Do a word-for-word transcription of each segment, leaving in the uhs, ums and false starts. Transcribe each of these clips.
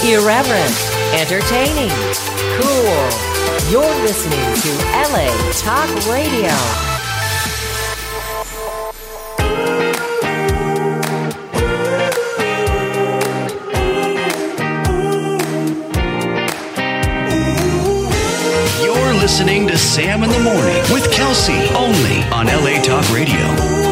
Irreverent, entertaining, cool. You're listening to L A Talk Radio. You're listening to Sam in the Morning with Kelsey, only on L A Talk Radio.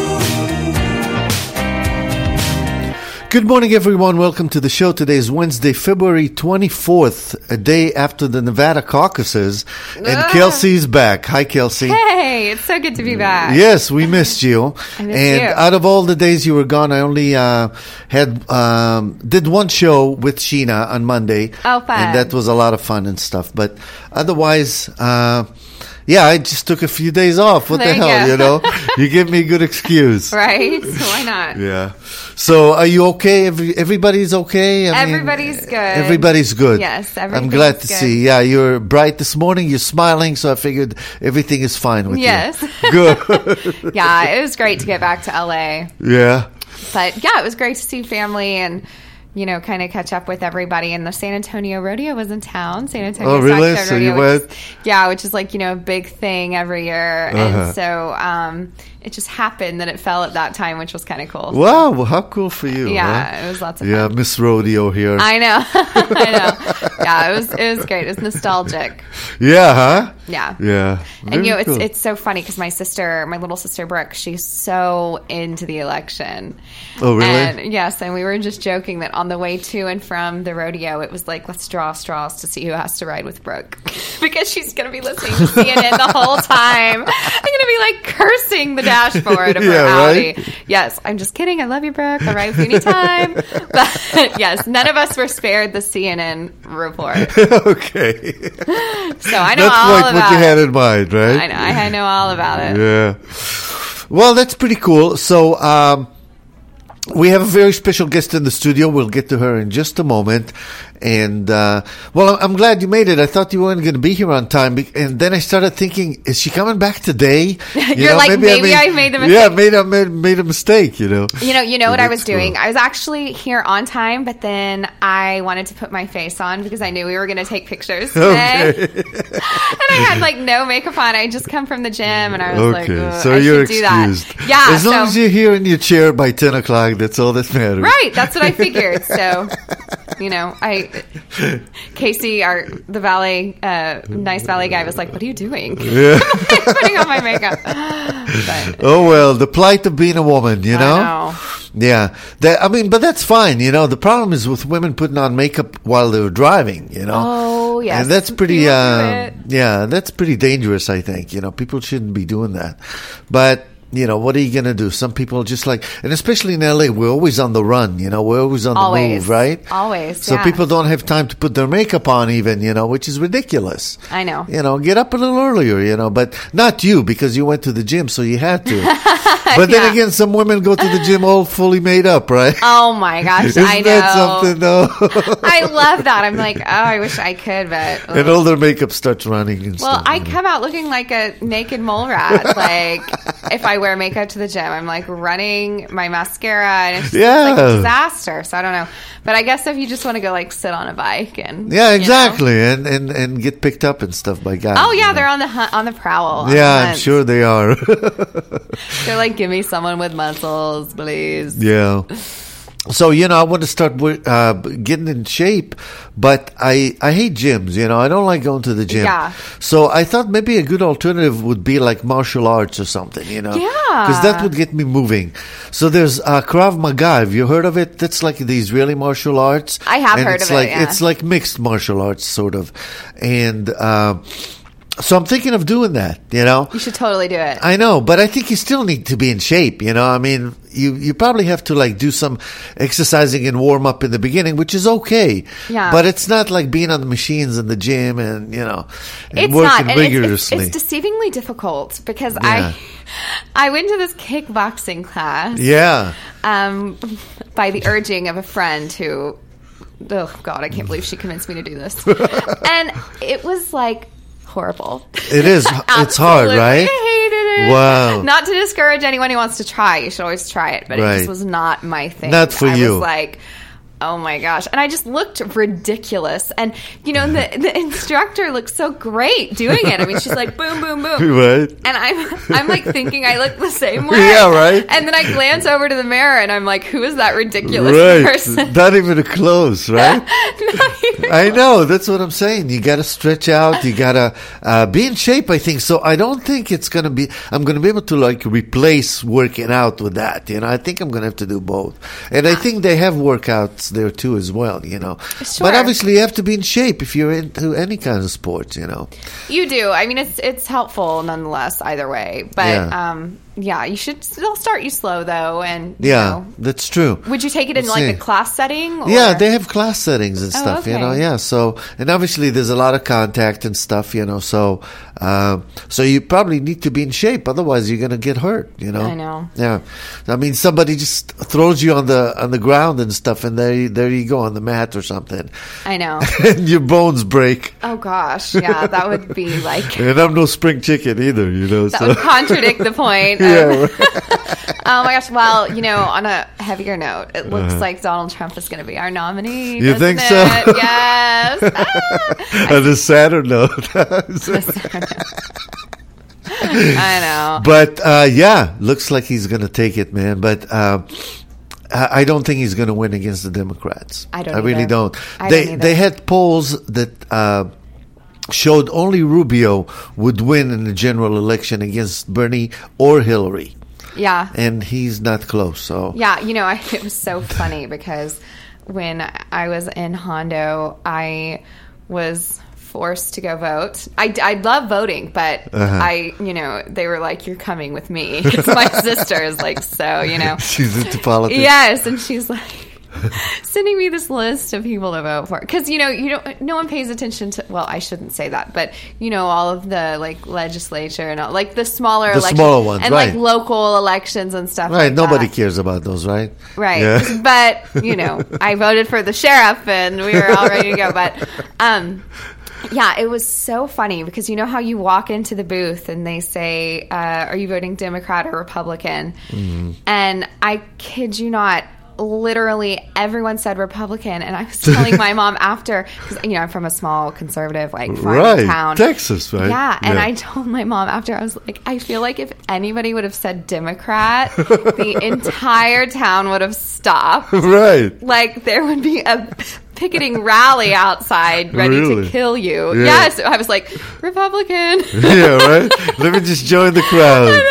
Good morning, everyone. Welcome to the show. Today is Wednesday, February twenty-fourth, a day after the Nevada caucuses, and Ugh. Kelsey's back. Hi, Kelsey. Hey, it's so good to be back. Yes, we missed you. I missed and you. out of all the days you were gone, I only uh, had um, did one show with Sheena on Monday. Oh, fun. And that was a lot of fun and stuff. But otherwise, uh, yeah, I just took a few days off. What There the you hell, go. you know? You give me a good excuse. Right? Why not? Yeah. So, are you okay? Every, everybody's okay? I mean, Everybody's good. Everybody's good. Yes, I'm everything's glad to good. see. Yeah, you're bright this morning. You're smiling, so I figured everything is fine with Yes. you. Good. Yeah, it was great to get back to L A. Yeah. But yeah, it was great to see family and, you know, kind of catch up with everybody. And the San Antonio Rodeo was in town. San Antonio Oh, really? Stock Show So you Rodeo, which went? is- yeah, which is like, you know, a big thing every year. Uh-huh. And so um, it just happened that it fell at that time, which was kind of cool. Wow, well, how cool for you. Yeah, huh? it was lots of Yeah, fun. Miss Rodeo here. I know. I know. Yeah, it was it was great. It was nostalgic. yeah, huh? Yeah. Yeah. And you know, Very it's cool. it's so funny because my sister, my little sister Brooke, she's so into the election. Oh, really? And yes, and we were just joking that on the way to and from the rodeo, it was like, let's draw straws to see who has to ride with Brooke because she's going to be listening to C N N the whole time. I'm going to be like cursing the dashboard of her Yeah, Audi. right? Yes, I'm just kidding. I love you, Brooke. I'll ride with you anytime. But yes, none of us were spared the C N N report. okay. So I know That's all like about what you it. had in mind, right? I know. I, I know all about it. Yeah. Well, that's pretty cool. So, um, we have a very special guest in the studio. We'll get to her in just a moment. And, uh, well, I'm I'm glad you made it. I thought you weren't going to be here on time. be- And then I started thinking, is she coming back today? You You're like, maybe I made the Yeah, mistake. made a, made, made a mistake, you know. You know, you know what I was That's cool. doing? I was actually here on time, but then I wanted to put my face on because I knew we were going to take pictures today. Okay. And I had like no makeup on. I just come from the gym and I was like, Okay. "Ugh, So I you're should do that. excused. Yeah. As long so, as you're here in your chair by ten o'clock, that's all that matters. right. That's what I figured. So, you know, I, Casey, our, the valet, uh, nice valet guy was like, what are you doing? Yeah. Putting on my makeup. But, Oh, well, the plight of being a woman, you know? I know. Yeah. That, I mean, but that's fine, you know. The problem is with women putting on makeup while they're driving, you know? Oh, yes. And that's pretty, People do uh, it. yeah, that's pretty dangerous, I think. You know, people shouldn't be doing that. But, you know, what are you going to do? Some people just like, and especially in L A, we're always on the run, you know, we're always on the Always. move, right? Always, So yeah. people don't have time to put their makeup on even, you know, which is ridiculous. I know. You know, get up a little earlier, you know, but not you because you went to the gym, so you had to. But then Yeah. again, some women go to the gym all fully made up, right? Oh my gosh, Isn't I know. that something, though? I love that. I'm like, oh, I wish I could, but And all their makeup starts running and well, stuff. I you know. come out looking like a naked mole rat. Like if I wear makeup to the gym, I'm like running my mascara, and it's just Yeah. like a disaster. So I don't know, but I guess if you just want to go like sit on a bike and Yeah, you know. exactly, and, and and get picked up and stuff by guys. Oh you yeah, know. they're on the hunt, on the prowl. on Yeah, the I'm hunt. sure they are. They're like, give me someone with muscles, please. Yeah. So, you know, I want to start wi- uh, getting in shape, but I, I hate gyms, you know. I don't like going to the gym. Yeah. So I thought maybe a good alternative would be like martial arts or something, you know. Yeah. Because that would get me moving. So there's uh, Krav Maga. Have you heard of it? That's like the Israeli martial arts. I have And heard it's of it, like, yeah. It's like mixed martial arts, sort of. And uh, so I'm thinking of doing that, you know. You should totally do it. I know, but I think you still need to be in shape, you know. I mean, you, you probably have to like do some exercising and warm up in the beginning, which is okay. Yeah. But it's not like being on the machines in the gym and, you know, and It's working not. And it's- rigorously. It's, it's deceivingly difficult because Yeah. I I went to this kickboxing class. yeah. Um, by the urging of a friend who, oh God, I can't believe she convinced me to do this. And it was like horrible. It is. It's hard, Absolutely right? hated it. Wow. Not to discourage anyone who wants to try. You should always try it, but it Right. just was not my thing. Not for I you. was like, Oh my gosh. And I just looked ridiculous. And, you know, the, the instructor looked so great doing it. I mean, she's like, boom, boom, boom. Right. And I'm, I'm like thinking I look the same way. Yeah, right. And then I glance over to the mirror and I'm like, who is that ridiculous Right. person? Not even close, right? Not even I know. That's what I'm saying. You got to stretch out. You got to uh, be in shape, I think. So I don't think it's going to be, I'm going to be able to like replace working out with that. You know, I think I'm going to have to do both. And I think they have workouts there too as well, you know. Sure. But obviously you have to be in shape if you're into any kind of sports, you know. You do. I mean, it's it's helpful nonetheless either way. But Yeah. um, yeah, you should still start you slow though. And you Yeah, know, that's true. would you take it in We'll like see. a class setting? Or? Yeah, they have class settings and Oh, stuff, you know. okay. Yeah, so and obviously there's a lot of contact and stuff, you know. So, um, so you probably need to be in shape, otherwise you're gonna get hurt, you know. I know. Yeah, I mean somebody just throws you on the on the ground and stuff, and there you, there you go on the mat or something, I know. and your bones break. Oh gosh, yeah, that would be like And I'm no spring chicken either, you know. that so would contradict the point. yeah, Of, oh my gosh! Well, you know, on a heavier note, it looks like Donald Trump is going to be our nominee. Uh-huh. You doesn't think so? it? Yes. Ah. on a sadder note. I know. But uh, yeah, looks like he's going to take it, man. But uh, I I don't think he's going to win against the Democrats. I don't I really either. don't. I they don't either. they had polls that uh, showed only Rubio would win in the general election against Bernie or Hillary, Yeah. and he's not close. So Yeah, you know, I, it was so funny because when I was in Hondo, I was forced to go vote. I, I love voting, but Uh-huh. I, you know, they were like, "You're coming with me." It's my sister's, like, so, you know. she's into politics. Yes, and she's like sending me this list of people to vote for because you know you don't no one pays attention to well I shouldn't say that but you know all of the like legislature and all, like the smaller The elections smaller ones, and right. like local elections and stuff Right, like nobody that. cares about those, right? Right. Yeah. But, you know, I voted for the sheriff and we were all ready to go. But, um, yeah, it was so funny because you know how you walk into the booth and they say, uh, are you voting Democrat or Republican? Mm-hmm. And I kid you not, literally everyone said Republican. And I was telling my mom after, because, you know, I'm from a small conservative, like, farming Right, town. Texas, right? Yeah, and Yeah. I told my mom after, I was like, I feel like if anybody would have said Democrat, the entire town would have stopped. Right. Like, there would be a picketing rally outside ready Really? to kill you. Yeah. Yes, I was like, Republican. Yeah, right? Let me just join the crowd.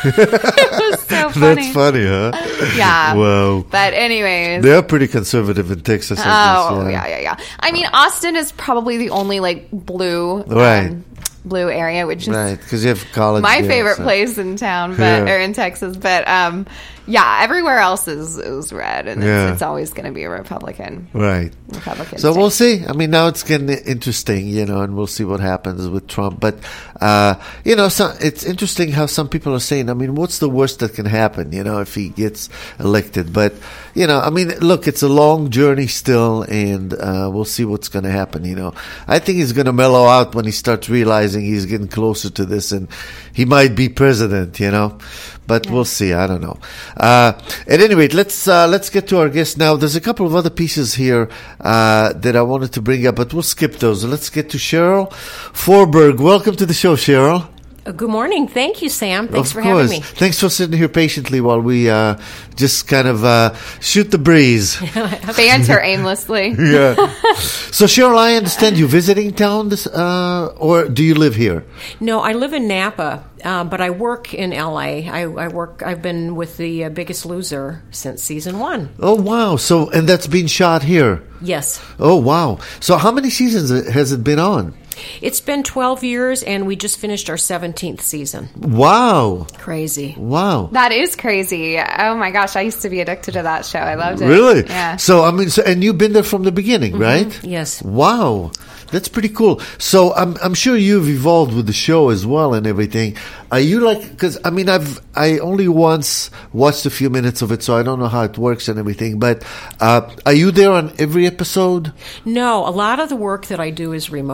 It was so funny. That's funny, huh? Yeah. Wow. But anyways. They're pretty conservative in Texas. I Oh, guess, yeah, yeah, yeah. I mean, Austin is probably the only, like, blue, Right. um, blue area, which is Right, because you have college. my there, favorite so. place in town, but Yeah. or in Texas. But um, yeah, everywhere else is is red, and Yeah. it's, it's always going to be a Republican. Right. Republican. So state. we'll see. I mean, now it's getting interesting, you know, and we'll see what happens with Trump. But, uh, you know, so it's interesting how some people are saying, I mean, what's the worst that can happen, you know, if he gets elected? But, you know, I mean, look, it's a long journey still, and uh, we'll see what's going to happen, you know. I think he's going to mellow out when he starts realizing he's getting closer to this, and he might be president, you know. But we'll see. I don't know. Uh, at any rate, let's uh, let's get to our guest now. There's a couple of other pieces here uh, that I wanted to bring up, but we'll skip those. Let's get to Cheryl Forberg. Welcome to the show, Cheryl. Good morning. Thank you, Sam. Thanks of for course. having me. Thanks for sitting here patiently while we uh, just kind of uh, shoot the breeze. banter aimlessly. Yeah. So, Cheryl, I understand you visiting town, this, uh, or do you live here? No, I live in Napa, uh, but I work in L A. I, I work. I've been with the uh, Biggest Loser since season one. Oh, wow. So, and that's been shot here. Yes, Oh, wow. So, how many seasons has it been on? it's been twelve years, and we just finished our seventeenth season. Wow. Crazy. Wow. That is crazy. Oh my gosh, I used to be addicted to that show. I loved it. Really? Yeah. So, I mean, so, and you've been there from the beginning, right? Yes. Wow. That's pretty cool. So, I'm I'm sure you've evolved with the show as well and everything. Are you like, because, I mean, I've, I only once watched a few minutes of it, so I don't know how it works and everything, but uh, are you there on every episode? No, a lot of the work that I do is remote, actually.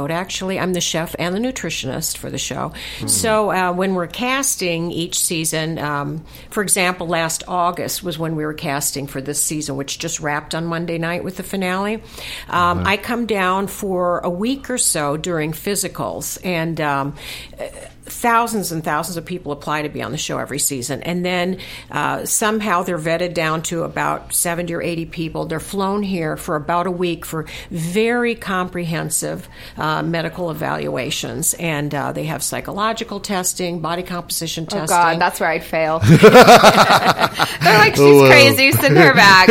actually, I'm the chef and the nutritionist for the show. Mm. So uh, when we're casting each season, um, for example, last August was when we were casting for this season, which just wrapped on Monday night with the finale. Um, mm-hmm. I come down for a week or so during physicals, and um, thousands and thousands of people apply to be on the show every season. And then uh, somehow they're vetted down to about seventy or eighty people. They're flown here for about a week for very comprehensive uh, medical evaluations. And uh, they have psychological testing, body composition oh testing. Oh, God, that's where I'd fail. They're like, she's oh, well. crazy, send her back.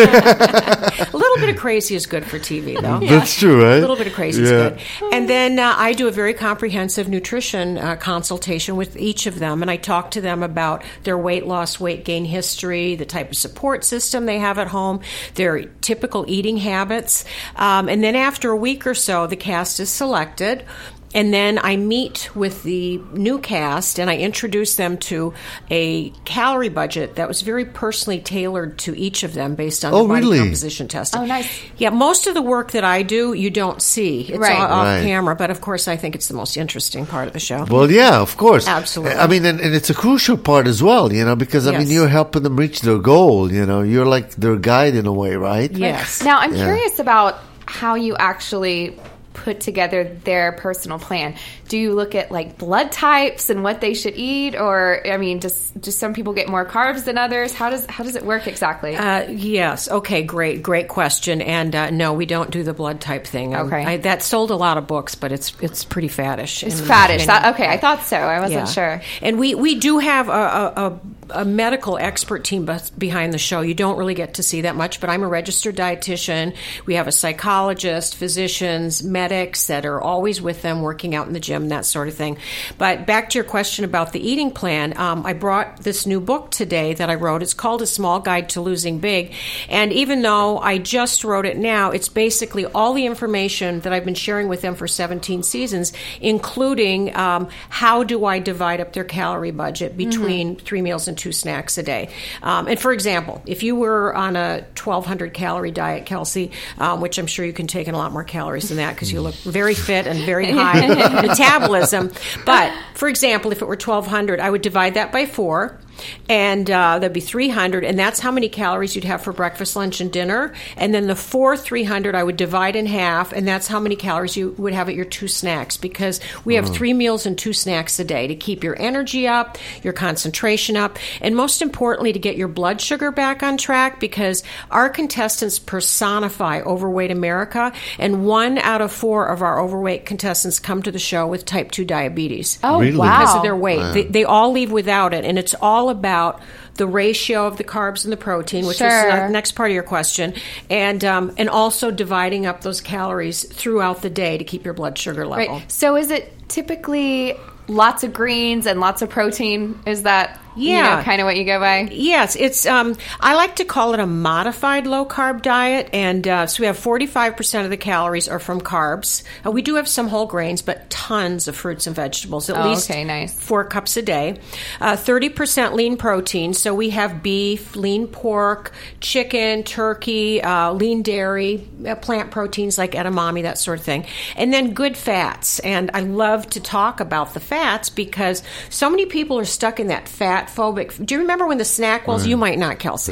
A little bit of crazy is good for T V, though. Yeah. That's true, right? A little bit of crazy yeah. is good. And then uh, I do a very comprehensive nutrition uh, consultation with each of them, and I talk to them about their weight loss, weight gain history, the type of support system they have at home, their typical eating habits. Um, and then after a week or so, the cast is selected. And then I meet with the new cast, and I introduce them to a calorie budget that was very personally tailored to each of them based on oh, the body really? composition testing. Oh, nice. Yeah, most of the work that I do, you don't see. It's right. all off right. camera, but of course I think it's the most interesting part of the show. Well, yeah, of course. Absolutely. I mean, and, and it's a crucial part as well, you know, because, I yes. mean, you're helping them reach their goal, you know. You're like their guide in a way, right? Yes. Now, I'm yeah. curious about how you actually put together their personal plan. Do you look at like blood types and what they should eat, or I mean, does do some people get more carbs than others? How does how does it work exactly? Uh, yes. Okay. Great. Great question. And uh, no, we don't do the blood type thing. Um, okay. I, that sold a lot of books, but it's it's pretty faddish. It's and, faddish. And, that, okay, I thought so. I wasn't yeah. sure. And we we do have a, a, a a medical expert team behind the show. You don't really get to see that much, but I'm a registered dietitian. We have a psychologist, physicians, medics that are always with them, working out in the gym, that sort of thing. But back to your question about the eating plan, um, I brought this new book today that I wrote. It's called A Small Guide to Losing Big. And even though I just wrote it now, it's basically all the information that I've been sharing with them for seventeen seasons, including um, how do I divide up their calorie budget between mm-hmm. three meals and two snacks a day. Um, and for example, if you were on a twelve hundred calorie diet, Kelsey, um, which I'm sure you can take in a lot more calories than that because you look very fit and very high metabolism. But for example, if it were twelve hundred, I would divide that by four. And uh, that'd be three hundred, and that's how many calories you'd have for breakfast, lunch, and dinner. And then the four three hundred I would divide in half, and that's how many calories you would have at your two snacks, because we have three meals and two snacks a day to keep your energy up, your concentration up, and most importantly, to get your blood sugar back on track, because our contestants personify overweight America, and one out of four of our overweight contestants come to the show with type two diabetes. Oh, really? wow. Because of their weight. Wow. They, they all leave without it, and it's all about the ratio of the carbs and the protein, which sure. is the next part of your question, and um, and also dividing up those calories throughout the day to keep your blood sugar level. Right. So is it typically lots of greens and lots of protein? Is that Yeah. you know, kind of what you go by? Yes, it's. Um, I like to call it a modified low carb diet, and uh, so we have forty-five percent of the calories are from carbs. Uh, we do have some whole grains, but tons of fruits and vegetables. At Oh, least okay, nice. four cups a day. Uh, thirty percent lean protein. So we have beef, lean pork, chicken, turkey, uh, lean dairy, uh, plant proteins like edamame, that sort of thing, and then good fats. And I love to talk about the fats because so many people are stuck in that fat phobic. Do you remember when the snack wells? Right. You might not, Kelsey.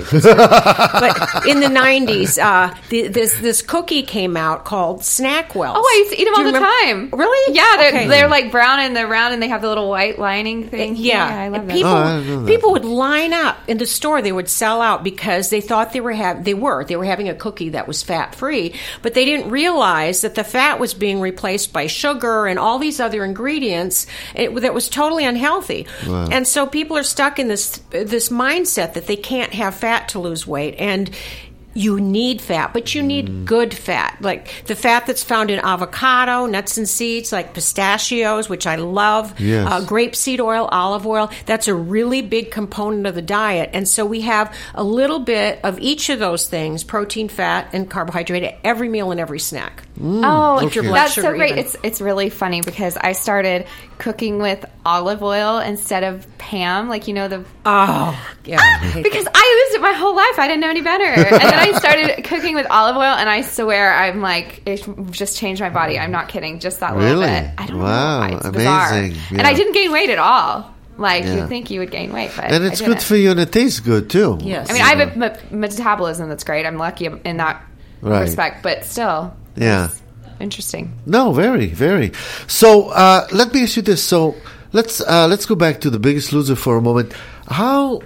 But in the nineties, uh, the, this this cookie came out called Snack Wells. Oh, I used to eat them Do all you the remember? time. Really? Yeah, they're, Okay. they're like brown and they're round and they have the little white lining thing. Yeah, I love and that. people, Oh, I didn't know that. people would line up in the store. They would sell out because they thought they were have they were they were having a cookie that was fat free, but they didn't realize that the fat was being replaced by sugar and all these other ingredients it, that was totally unhealthy. Wow. And so people are stuck in this this mindset that they can't have fat to lose weight, and you need fat, but you need Mm. good fat, like the fat that's found in avocado, nuts and seeds, like pistachios, which I love, Yes. uh, grapeseed oil, olive oil. That's a really big component of the diet. And so we have a little bit of each of those things, protein, fat, and carbohydrate, at every meal and every snack. oh, okay. blood that's sugar so great. even. It's it's really funny because I started cooking with olive oil instead of Pam, like you know the Oh, yeah. I hate because I used it my whole life. I didn't know any better. And then I started cooking with olive oil, and I swear I'm like, it just changed my body. I'm not kidding. Just that little Really? bit. I don't Wow, know why. It's bizarre. amazing. And Yeah. I didn't gain weight at all. Like, Yeah. you'd think you would gain weight, but And it's I good didn't. for you, and it tastes good too. Yes. I mean, I have a me- metabolism that's great. I'm lucky in that Right. respect, but still. Yeah. it's Interesting. No, very, very. So uh, let me ask you this. So let's uh, let's go back to The Biggest Loser for a moment. How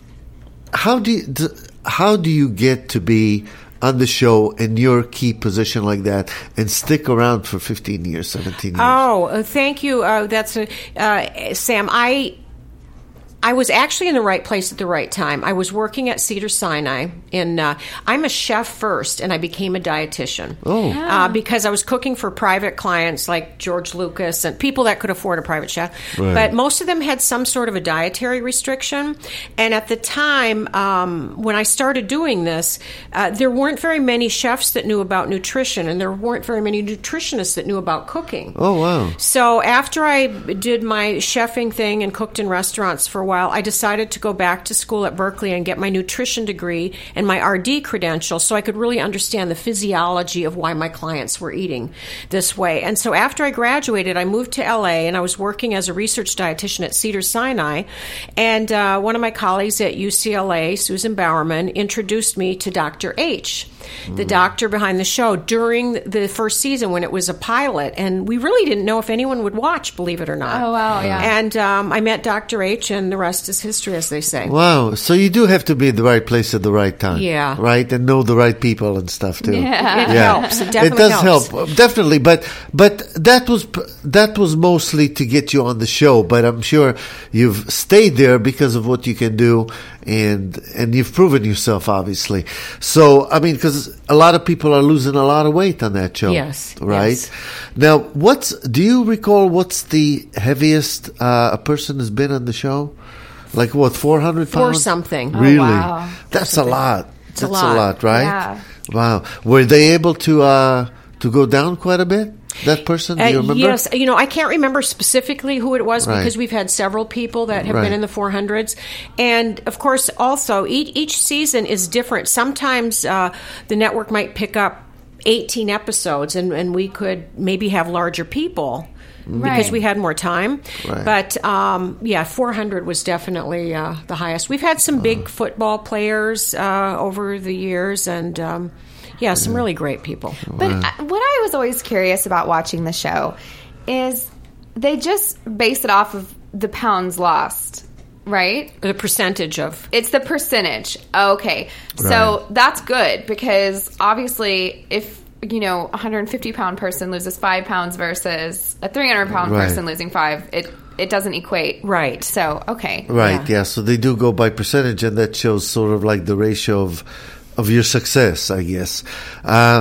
how do you, d- how do you get to be on the show in your key position like that and stick around for fifteen years, seventeen years? Oh, uh, thank you. Uh, that's a, uh, Sam. I I was actually in the right place at the right time. I was working at Cedars-Sinai. In uh, I'm a chef first, and I became a dietitian. Oh. uh, because I was cooking for private clients like George Lucas and people that could afford a private chef. Right. But most of them had some sort of a dietary restriction. And at the time um, when I started doing this, uh, there weren't very many chefs that knew about nutrition, and there weren't very many nutritionists that knew about cooking. Oh, wow. So after I did my chefing thing and cooked in restaurants for a while, I decided to go back to school at Berkeley and get my nutrition degree and my R D credential so I could really understand the physiology of why my clients were eating this way. And so after I graduated, I moved to L A and I was working as a research dietitian at Cedars-Sinai. And uh, one of my colleagues at U C L A, Susan Bowerman, introduced me to Doctor H, the doctor behind the show, during the first season when it was a pilot. And we really didn't know if anyone would watch, believe it or not. Oh, wow, yeah. And um, I met Doctor H, and the rest is history, as they say. Wow. So you do have to be in the right place at the right time. Yeah. Right? And know the right people and stuff too. Yeah. It helps. It definitely does helps. help, definitely. But but that was that was mostly to get you on the show. But I'm sure you've stayed there because of what you can do, and and you've proven yourself, obviously. So I mean, because a lot of people are losing a lot of weight on that show. Yes, Right. yes. Now, what's do you recall? What's the heaviest uh, a person has been on the show? Like what, four hundred Four pounds? something. Oh, Really? wow. That's a lot. It's a That's lot. right? Yeah. Wow. Were they able to uh, to go down quite a bit? That person, do you Uh, remember? yes, you know, I can't remember specifically who it was Right. because we've had several people that have Right. been in the four hundreds. And of course, also, each, each season is different. Sometimes uh, the network might pick up eighteen episodes and, and we could maybe have larger people. Because Right. we had more time. Right. But, um, yeah, four hundred was definitely uh, the highest. We've had some big football players uh, over the years and, um, yeah, some really great people. But uh, what I was always curious about watching the show is they just base it off of the pounds lost, right? The percentage of... It's the percentage. Okay. So that's good because obviously if, you know, a one hundred fifty pound person loses five pounds versus a three hundred pound Right. person losing five, it it doesn't equate. Right. So, okay. Right, Yeah. yeah. So they do go by percentage, and that shows sort of like the ratio of of your success, I guess. Uh,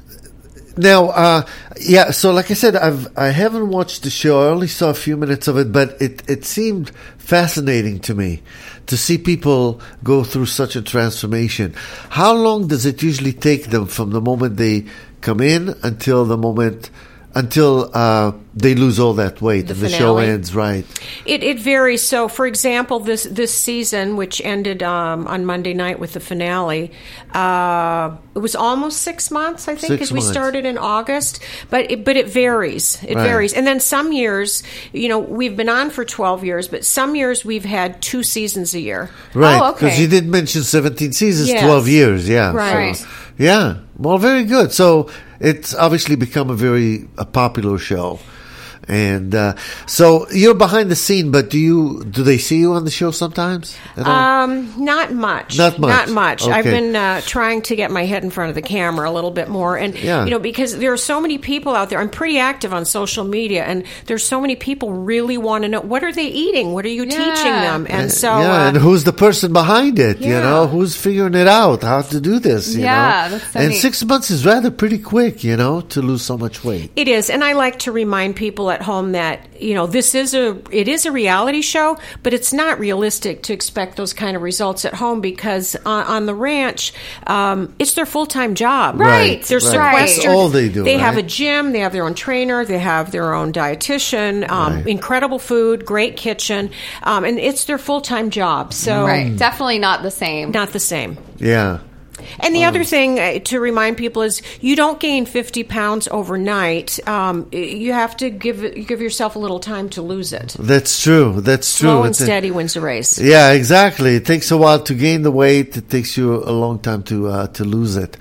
now, uh, yeah. So, like I said, I've I haven't watched the show. I only saw a few minutes of it, but it it seemed fascinating to me to see people go through such a transformation. How long does it usually take them from the moment they come in until the moment until uh, they lose all that weight The and the show finale. ends? Right. It, it varies. So, for example, this this season, which ended um, on Monday night with the finale, uh, it was almost six months, I think, Six because we months. started in August. But it, but it varies. It Right. varies. And then some years, you know, we've been on for twelve years, but some years we've had two seasons a year. Right, Oh, because okay. you did mention seventeen seasons, Yes. twelve years, yeah. Right. So, yeah, well, very good. So it's obviously become a very a popular show. And uh, so you're behind the scene, but do you do they see you on the show sometimes at all? Um, not much. Not much. Not much. I've Okay. been uh, trying to get my head in front of the camera a little bit more, and Yeah. you know, because there are so many people out there. I'm pretty active on social media, and there's so many people really want to know what are they eating, what are you Yeah. teaching them, and so yeah, uh, and who's the person behind it? You Yeah. know, who's figuring it out how to do this? You Yeah, know? that's so and neat. six months is rather pretty quick, you know, to lose so much weight. it is. And I like to remind people at at home that, you know, this is a it is a reality show, but it's not realistic to expect those kind of results at home because on, on the ranch, um, it's their full-time job. Right. They're Right. sequestered. That's all they do, They right? have a gym. They have their own trainer. They have their own dietitian. Um, Right. Incredible food, great kitchen, um, and it's their full-time job. So Right. Definitely not the same. not the same. Yeah. And the other thing uh, to remind people is you don't gain fifty pounds overnight. Um, you have to give it- give yourself a little time to lose it. That's true. That's true. Slow and It's a- steady wins the race. Yeah, exactly. It takes a while to gain the weight. It takes you a long time to uh, to lose it.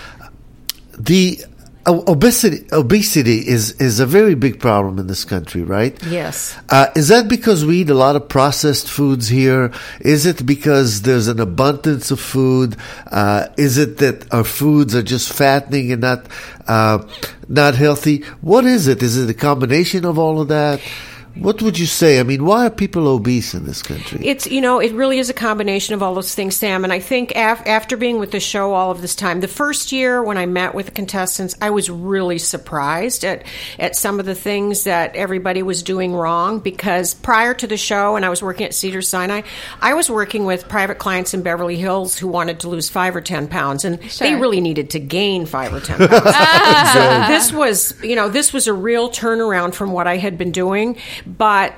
The uh, obesity obesity is is a very big problem in this country, right? Yes. Uh, is that because we eat a lot of processed foods here? Is it because there's an abundance of food? Uh, is it that our foods are just fattening and not uh, not healthy? What is it? Is it a combination of all of that? What would you say? I mean, why are people obese in this country? It's, you know, it really is a combination of all those things, Sam. And I think af- after being with the show all of this time, the first year when I met with the contestants, I was really surprised at, at some of the things that everybody was doing wrong because prior to the show, and I was working at Cedars-Sinai, I was working with private clients in Beverly Hills who wanted to lose five or ten pounds, and Sure. they really needed to gain five or ten pounds. So this was, you know, this was a real turnaround from what I had been doing. But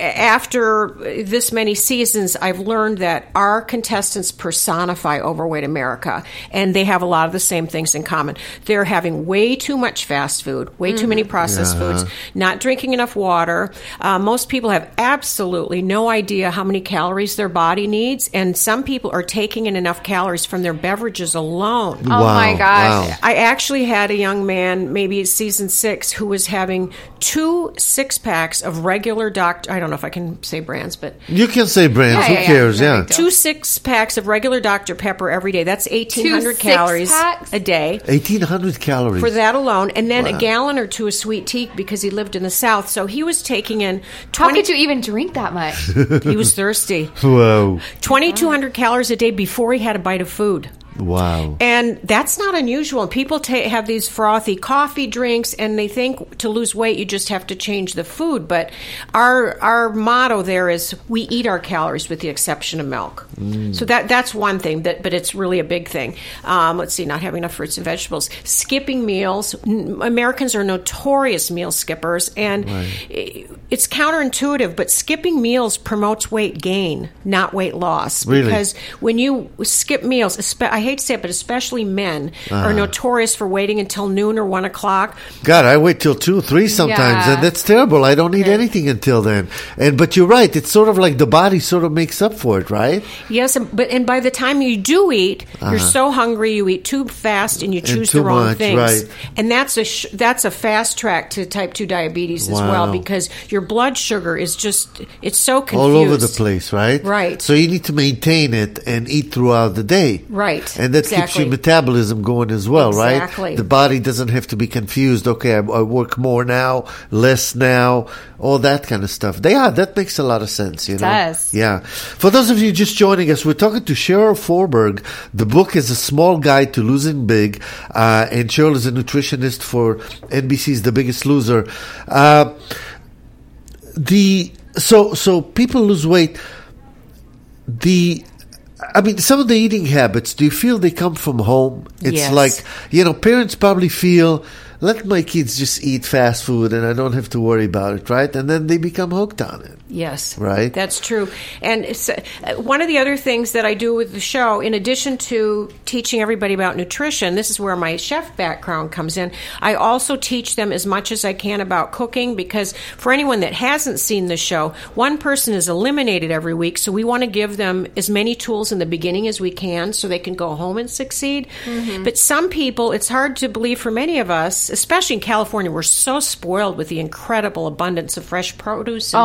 after this many seasons, I've learned that our contestants personify overweight America, and they have a lot of the same things in common. They're having way too much fast food, way too many processed Yeah. foods, not drinking enough water. Uh, most people have absolutely no idea how many calories their body needs, and some people are taking in enough calories from their beverages alone. Oh my Wow, gosh. wow. I actually had a young man, maybe season six, who was having two six packs of regular Doctor. I don't know if I can say brands, but You can say brands. Yeah, Who yeah, yeah. cares? No Yeah. big deal. two six packs of regular Doctor Pepper every day. That's eighteen hundred Two calories six-packs? a day eighteen hundred calories. for that alone, and then Wow. a gallon or two of sweet tea because he lived in the South. So he was taking in How twenty. could you even drink that much? He was thirsty. Whoa. twenty-two hundred calories a day before he had a bite of food. Wow. And that's not unusual. People ta- have these frothy coffee drinks, and they think to lose weight you just have to change the food. But our our motto there is we eat our calories with the exception of milk. So that that's one thing. That but it's really a big thing. Um, let's see, not having enough fruits and vegetables, skipping meals. N- Americans are notorious meal skippers, and i- it's counterintuitive. But skipping meals promotes weight gain, not weight loss. Really? Because when you skip meals, espe- I hate to say it, but especially men are notorious for waiting until noon or one o'clock. God, I wait till two, three sometimes, Yeah. and that's terrible. I don't eat anything until then. And but you're right; it's sort of like the body sort of makes up for it, right? Yes, and- but and by the time you do eat, you're so hungry, you eat too fast, and you choose too the wrong much, things. right. And that's a sh- that's a fast track to type two diabetes as well Wow. because your blood sugar is just it's so confused All over the place, right? Right. So you need to maintain it and eat throughout the day, Right. And that keeps Exactly. your metabolism going as well, Exactly. right? The body doesn't have to be confused. Okay, I, I work more now, less now, all that kind of stuff. They are. That makes a lot of sense. You know. does. Yeah. For those of you just joining us, we're talking to Cheryl Forberg. The book is A Small Guide to Losing Big, uh, and Cheryl is a nutritionist for N B C's The Biggest Loser. Uh, the so so people lose weight. The I mean, some of the eating habits, do you feel they come from home? It's Yes. like, you know, parents probably feel, let my kids just eat fast food and I don't have to worry about it, right? And then they become hooked on it. Yes. Right. That's true. And it's, uh, one of the other things that I do with the show, in addition to teaching everybody about nutrition, this is where my chef background comes in. I also teach them as much as I can about cooking because for anyone that hasn't seen the show, one person is eliminated every week. So we want to give them as many tools in the beginning as we can so they can go home and succeed. But some people, it's hard to believe for many of us, especially in California, we're so spoiled with the incredible abundance of fresh produce. And Oh my gosh.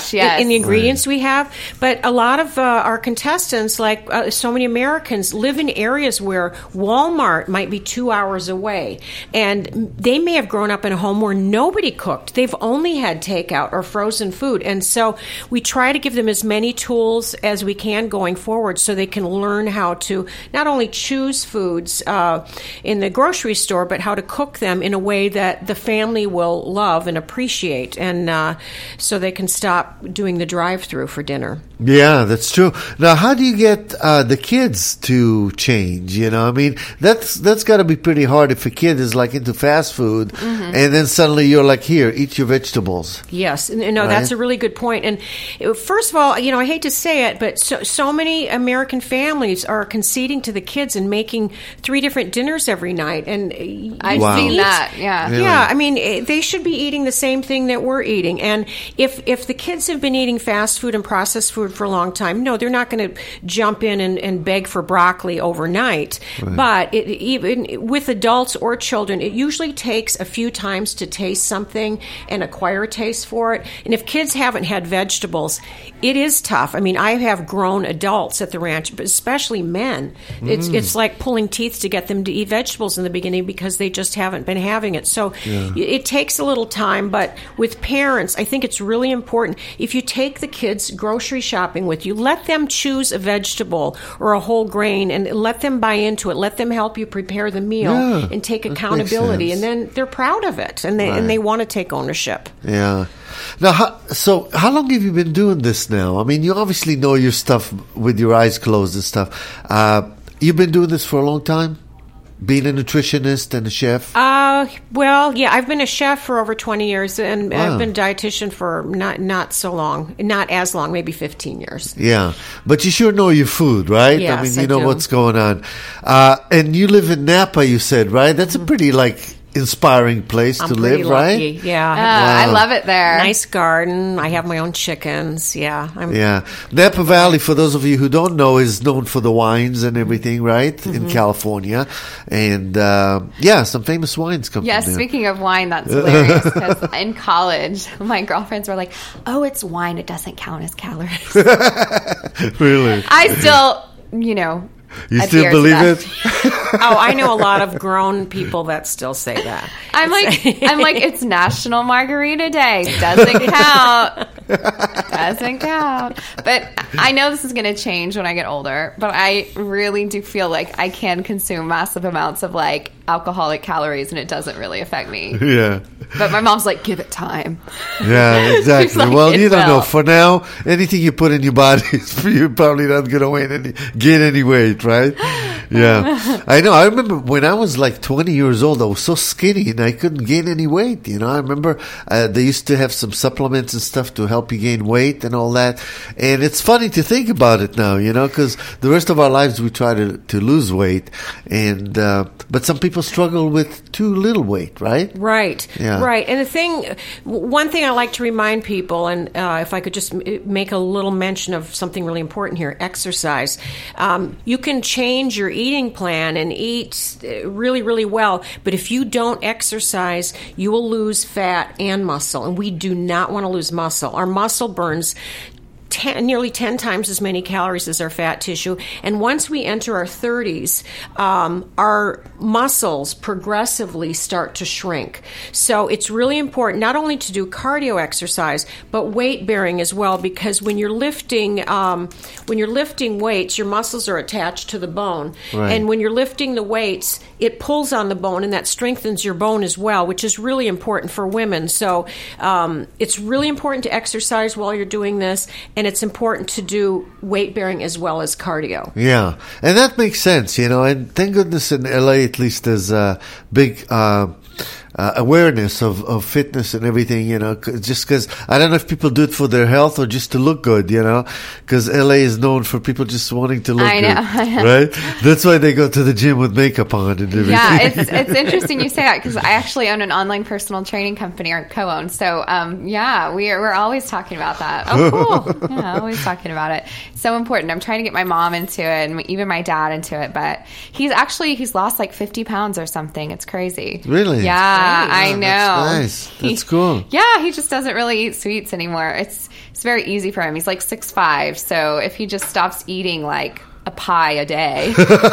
gosh, yes. in, in the ingredients we have. But a lot of uh, our contestants, like uh, so many Americans, live in areas where Walmart might be two hours away. And they may have grown up in a home where nobody cooked. They've only had takeout or frozen food. And so we try to give them as many tools as we can going forward so they can learn how to not only choose foods uh, in the grocery store, but how to cook them in a way that the family will love and appreciate. And uh, so they can stop doing the drive-through for dinner. Yeah, that's true. Now, how do you get uh, the kids to change? You know, I mean, that's that's got to be pretty hard if a kid is like into fast food, mm-hmm. and then suddenly you're like, here, eat your vegetables. Yes, no, right? That's a really good point. And uh, first of all, you know, I hate to say it, but so, so many American families are conceding to the kids and making three different dinners every night. And uh, I've wow. seen that. Yeah, really? Yeah. I mean, they should be eating the same thing that we're eating. And if if the kids have been eating fast food and processed food for a long time, no, they're not going to jump in and, and beg for broccoli overnight. Right. But it, even with adults or children, it usually takes a few times to taste something and acquire a taste for it. And if kids haven't had vegetables, it is tough. I mean, I have grown adults at the ranch, but especially men. Mm. It's it's like pulling teeth to get them to eat vegetables in the beginning because they just haven't been having it. So yeah. it takes a little time, but with parents, I think it's really important. If you take the kids grocery shopping with you, let them choose a vegetable or a whole grain and let them buy into it. Let them help you prepare the meal yeah, and take accountability. And then they're proud of it and they, right. and they want to take ownership. Yeah. Now, how, so how long have you been doing this now? I mean, you obviously know your stuff with your eyes closed and stuff. Uh, you've been doing this for a long time? Being a nutritionist and a chef? Uh, well, yeah, I've been a chef for over twenty years, and wow. I've been a dietitian for not not so long, not as long, maybe fifteen years. Yeah, but you sure know your food, right? Yes, I mean, you I know do. what's going on. Uh, and you live in Napa, you said, right? That's a pretty, like, inspiring place I'm to pretty live, lucky. right? Yeah. Uh, Wow. I love it there. Nice garden. I have my own chickens. Yeah. I'm, Yeah. Napa Valley, for those of you who don't know, is known for the wines and everything, right? Mm-hmm. In California. And, uh, yeah, some famous wines come Yeah, from there. speaking of wine, that's hilarious because in college, my girlfriends were like, oh, it's wine. It doesn't count as calories. Really? I still, you know, You adhere still to believe that. it? oh, I know a lot of grown people that still say that. I'm like, I'm like, it's National Margarita Day. Doesn't count. Doesn't count. But I know this is going to change when I get older. But I really do feel like I can consume massive amounts of like alcoholic calories, and it doesn't really affect me. Yeah. But my mom's like, give it time. Yeah, exactly. like, well, it you don't will. know. For now, anything you put in your body, you're probably not going to gain any, gain any weight, right? Yeah. I know. I remember when I was like twenty years old, I was so skinny and I couldn't gain any weight. You know, I remember uh, they used to have some supplements and stuff to help you gain weight and all that. And it's funny to think about it now, you know, because the rest of our lives we try to, to lose weight. And, uh, but some people struggle with too little weight, right? Right, Yeah. right. And the thing, one thing I like to remind people, and uh, if I could just m- make a little mention of something really important here, exercise. Um, you can change your eating plan and eat really, really well, but if you don't exercise, you will lose fat and muscle, and we do not want to lose muscle. Our muscle burns Ten, nearly ten times as many calories as our fat tissue. And once we enter our thirties, um, our muscles progressively start to shrink. So it's really important not only to do cardio exercise, but weight bearing as well, because when you're lifting, um, when you're lifting weights, your muscles are attached to the bone. Right. And when you're lifting the weights, it pulls on the bone, and that strengthens your bone as well, which is really important for women. So um, it's really important to exercise while you're doing this. And it's important to do weight bearing as well as cardio. Yeah, and that makes sense, you know, and thank goodness in L A at least there's a big uh, uh, awareness of, of fitness and everything, you know, c- just because I don't know if people do it for their health or just to look good, you know, because L A is known for people just wanting to look I know, good, I know. right? That's why they go to the gym with makeup on and everything. Yeah, it's it's interesting you say that because I actually own an online personal training company, or co-own. So, um, yeah, we're we're always talking about that. Oh, cool. Yeah, always talking about it. So important. I'm trying to get my mom into it and even my dad into it, but he's actually he's lost like fifty pounds or something. It's crazy. Really? Yeah, I know. That's nice. That's He- cool. Yeah, he just doesn't really eat sweets anymore. It's it's very easy for him. He's like six five, so if he just stops eating like a pie a day,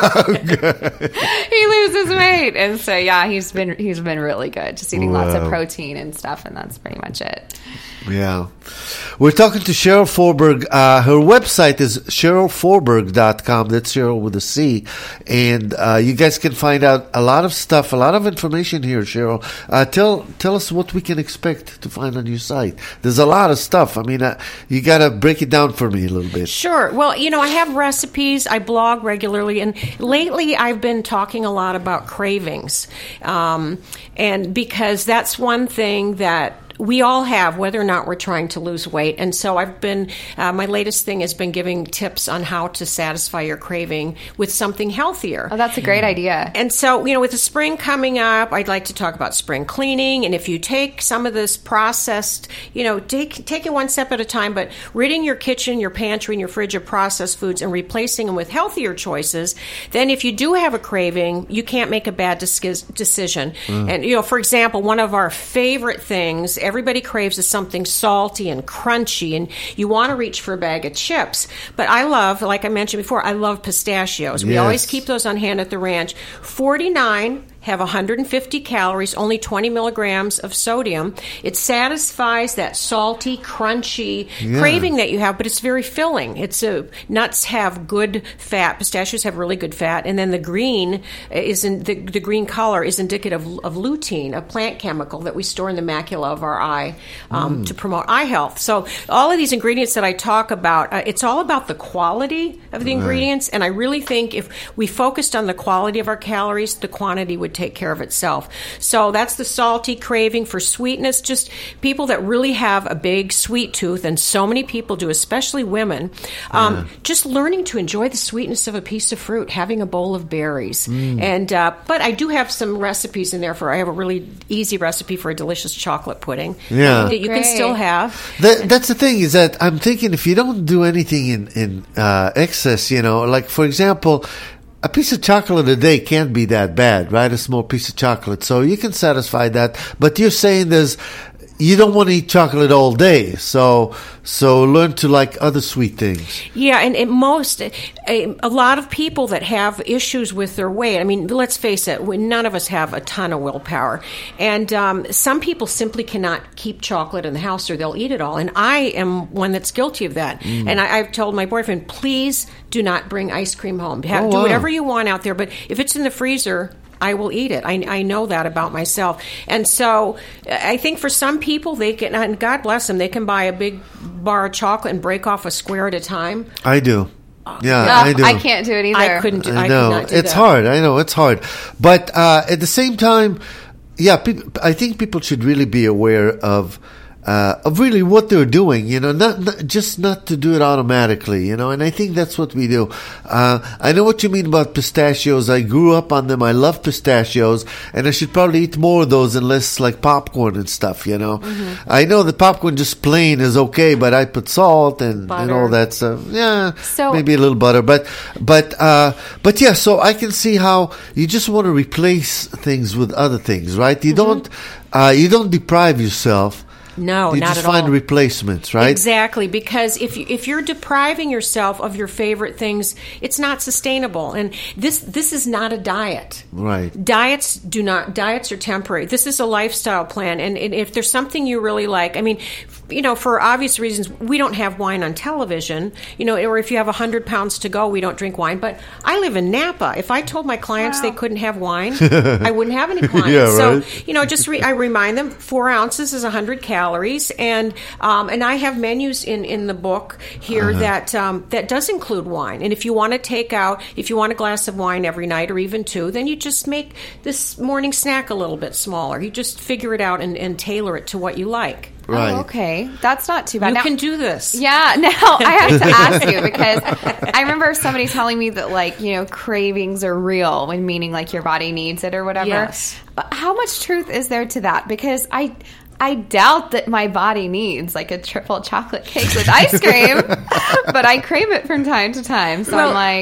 he loses weight. And so yeah, he's been he's been really good, just eating lots of Wow. protein and stuff, and that's pretty much it. Yeah. We're talking to Cheryl Forberg. Uh, her website is cheryl forberg dot com. That's Cheryl with a C. And uh, you guys can find out a lot of stuff, a lot of information here, Cheryl. Uh, tell tell us what we can expect to find on your site. There's a lot of stuff. I mean, uh, you got to break it down for me a little bit. Sure. Well, you know, I have recipes. I blog regularly, and lately I've been talking a lot about cravings, um, and because that's one thing that we all have, whether or not we're trying to lose weight. And so I've been, uh, my latest thing has been giving tips on how to satisfy your craving with something healthier. Oh, that's a great idea. And so, you know, with the spring coming up, I'd like to talk about spring cleaning. And if you take some of this processed, you know, take, take it one step at a time, but ridding your kitchen, your pantry, and your fridge of processed foods and replacing them with healthier choices, then if you do have a craving, you can't make a bad dis- decision. Mm. And, you know, for example, one of our favorite things everybody craves is something salty and crunchy, and you want to reach for a bag of chips. But I love, like I mentioned before, I love pistachios. We Yes. always keep those on hand at the ranch. forty-nine have one hundred fifty calories, only twenty milligrams of sodium. It satisfies that salty, crunchy Yeah. craving that you have, but it's very filling. It's a, nuts have good fat. Pistachios have really good fat. And then the green is in, the, the green color is indicative of lutein, a plant chemical that we store in the macula of our eye um, mm. to promote eye health. So all of these ingredients that I talk about, uh, it's all about the quality of the Right. ingredients. And I really think if we focused on the quality of our calories, the quantity would take care of itself. So that's the salty craving for sweetness. Just people that really have a big sweet tooth, and so many people do, especially women. Um, Yeah. Just learning to enjoy the sweetness of a piece of fruit, having a bowl of berries, Mm. and uh, but I do have some recipes in there for. I have a really easy recipe for a delicious chocolate pudding. Yeah. that you can Great. still have. That, that's the thing, is that I'm thinking if you don't do anything in, in uh, excess, you know, like, for example, a piece of chocolate a day can't be that bad, right? A small piece of chocolate. So you can satisfy that. But you're saying there's, you don't want to eat chocolate all day. So, so learn to like other sweet things. Yeah, and it most a, a lot of people that have issues with their weight. I mean, let's face it, we, none of us have a ton of willpower, and um, some people simply cannot keep chocolate in the house, or they'll eat it all. And I am one that's guilty of that. Mm. And I, I've told my boyfriend, please do not bring ice cream home. Have, Oh, do wow. whatever you want out there, but if it's in the freezer, I will eat it. I, I know that about myself. And so I think for some people, they can, and God bless them, they can buy a big bar of chocolate and break off a square at a time. I do. Yeah, Ugh, I do. I can't do it either. I couldn't do, I I know could not do it's that. hard. I know it's hard, but uh, at the same time, yeah, peop I think people should really be aware of uh, of really what they're doing. You know, not, not just not to do it automatically. You know, and I think that's what we do. Uh, I know what you mean about pistachios. I grew up on them. I love pistachios, and I should probably eat more of those and less like popcorn and stuff. You know, mm-hmm. I know the popcorn just plain is okay, but I put salt and, and all that stuff. Yeah, So- maybe a little butter, but but uh, but yeah. So I can see how you just want to replace things with other things, right? You Mm-hmm. don't uh, you don't deprive yourself. No, you not just at find all. replacements, right? Exactly, because if you, if you're depriving yourself of your favorite things, it's not sustainable. And this this is not a diet. Right. Diets do not diets are temporary. This is a lifestyle plan, and, and if there's something you really like, I mean, you know, for obvious reasons, we don't have wine on television. You know, or if you have a hundred pounds to go, we don't drink wine. But I live in Napa. If I told my clients Wow. they couldn't have wine, I wouldn't have any clients. Yeah, right. So you know, just re- I remind them four ounces is a hundred calories. Calories and um, and I have menus in, in the book here Uh-huh. that um, that does include wine. And if you want to take out, if you want a glass of wine every night or even two, then you just make this morning snack a little bit smaller. You just figure it out and, and tailor it to what you like. Right. Oh, okay. That's not too bad. You Now- can do this. Yeah, now I have to ask you because I remember somebody telling me that, like, you know, cravings are real, when meaning like your body needs it or whatever. Yes. But how much truth is there to that? Because I I doubt that my body needs like a triple chocolate cake with ice cream, but I crave it from time to time. So Well, I'm like,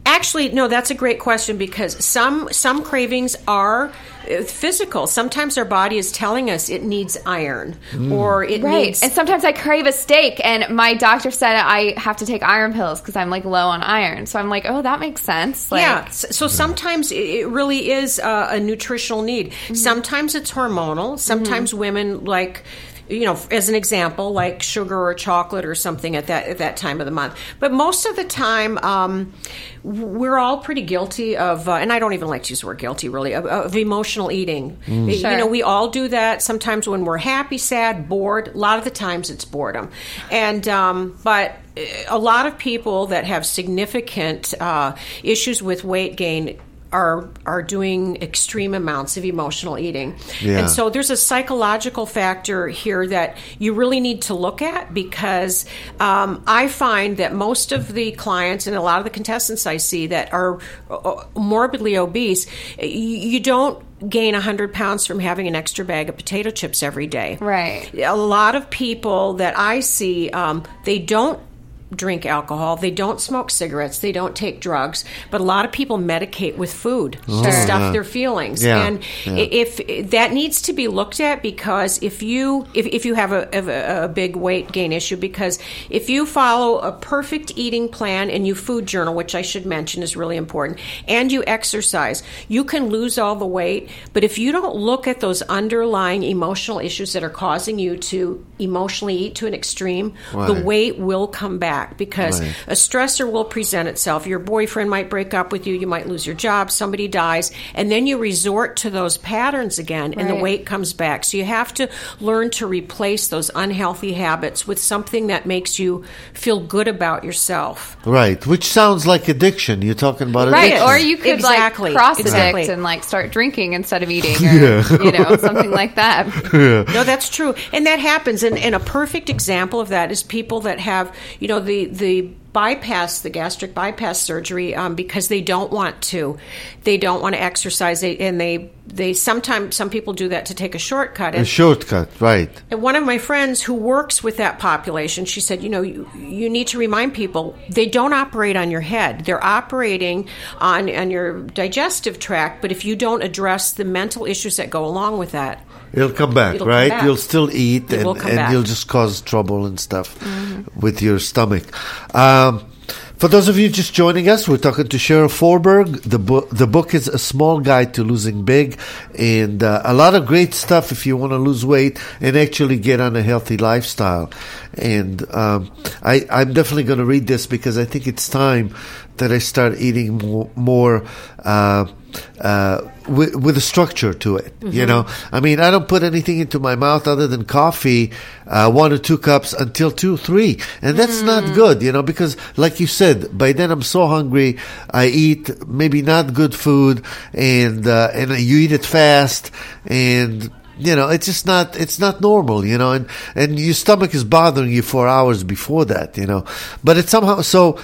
Actually, no, that's a great question because some some cravings are uh, physical. Sometimes our body is telling us it needs iron or it Right. needs... And sometimes I crave a steak, and my doctor said I have to take iron pills because I'm like low on iron. So I'm like, oh, that makes sense. Like, yeah. So so sometimes it really is a, a nutritional need. Mm-hmm. Sometimes it's hormonal. Sometimes mm-hmm. women like... you know, as an example, like sugar or chocolate or something at that at that time of the month. But most of the time, um, we're all pretty guilty of, uh, and I don't even like to use the word guilty, really, of, of emotional eating. Mm. Sure. You know, we all do that. Sometimes when we're happy, sad, bored. A lot of the times it's boredom. And um, but a lot of people that have significant uh, issues with weight gain are are doing extreme amounts of emotional eating. Yeah. And so there's a psychological factor here that you really need to look at because um, I find that most of the clients and a lot of the contestants I see that are morbidly obese, you, you don't gain one hundred pounds from having an extra bag of potato chips every day. Right. A lot of people that I see, um, they don't drink alcohol, they don't smoke cigarettes, they don't take drugs, but a lot of people medicate with food Oh, to stuff yeah. their feelings. Yeah, And yeah. if that needs to be looked at because if you if, if you have a, a, a big weight gain issue, because if you follow a perfect eating plan and you food journal, which I should mention is really important, and you exercise, you can lose all the weight, but if you don't look at those underlying emotional issues that are causing you to emotionally eat to an extreme, Right. the weight will come back. Because Right. a stressor will present itself. Your boyfriend might break up with you. You might lose your job. Somebody dies. And then you resort to those patterns again, and the Right. weight comes back. So you have to learn to replace those unhealthy habits with something that makes you feel good about yourself. Right, which sounds like addiction. You're talking about Right, addiction. or you could Exactly, like cross exactly. addict and like start drinking instead of eating, or you know, something like that. No, that's true. And that happens. And, and a perfect example of that is people that have, you know, the, the bypass, the gastric bypass surgery um, because they don't want to. They don't want to exercise. They, and they, they sometimes, some people do that to take a shortcut. A And, shortcut, right. and one of my friends who works with that population, she said, you know, you, you need to remind people they don't operate on your head. They're operating on, on your digestive tract. But if you don't address the mental issues that go along with that, It'll come back, It'll come right? back. You'll still eat, It and, will come and back. you'll just cause trouble and stuff with your stomach. Um, for those of you just joining us, we're talking to Cheryl Forberg. The book, the book is A Small Guide to Losing Big, and uh, a lot of great stuff if you want to lose weight and actually get on a healthy lifestyle. And um, I, I'm definitely going to read this because I think it's time that I start eating more, more uh, uh, with, with a structure to it. Mm-hmm. You know, I mean, I don't put anything into my mouth other than coffee, uh, one or two cups until two, three, and that's mm. not good. You know, because like you said, by then I'm so hungry. I eat maybe not good food, and uh, and you eat it fast, and you know, it's just not, it's not normal, you know, and, and your stomach is bothering you for hours before that, you know, but it's somehow, so,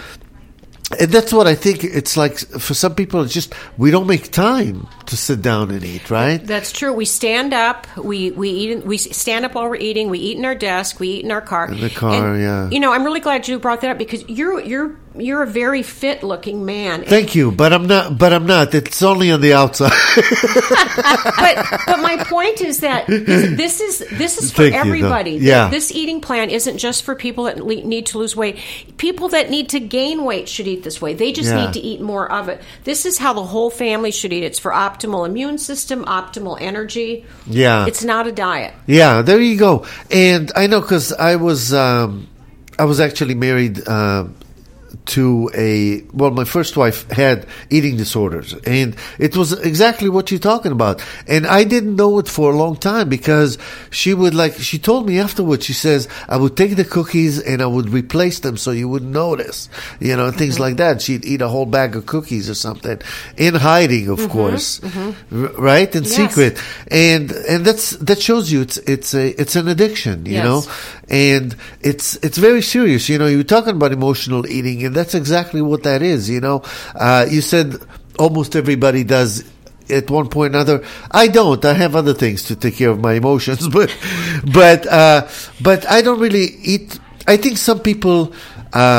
and that's what I think it's like for some people, it's just, we don't make time to sit down and eat, right? That's true. We stand up, we, we eat, we stand up while we're eating, we eat in our desk, we eat in our car. In the car, and, yeah. You know, I'm really glad you brought that up because you're, you're, you're a very fit looking man. Thank you, but I'm not, but I'm not, it's only on the outside. but, but my point is that this is, this is for Thank you, everybody. though. Yeah. This eating plan isn't just for people that le- need to lose weight. People that need to gain weight should eat this way. They just Yeah. need to eat more of it. This is how the whole family should eat. It's for optimal immune system, optimal energy. Yeah. It's not a diet. Yeah, there you go. And I know because I was, um, I was actually married, uh, to a, well, my first wife had eating disorders, and it was exactly what you're talking about. And I didn't know it for a long time because she would like, she told me afterwards, she says, I would take the cookies and I would replace them so you wouldn't notice, you know, things mm-hmm. like that. She'd eat a whole bag of cookies or something in hiding, of mm-hmm. course, mm-hmm. R- right? In yes. secret. And, and that's, that shows you it's, it's a, it's an addiction, you yes. know, and it's, it's very serious. You know, you're talking about emotional eating, and that's exactly what that is, you know. Uh, you said almost everybody does at one point or another. I don't. I have other things to take care of my emotions, but but uh, but I don't really eat. I think some people um,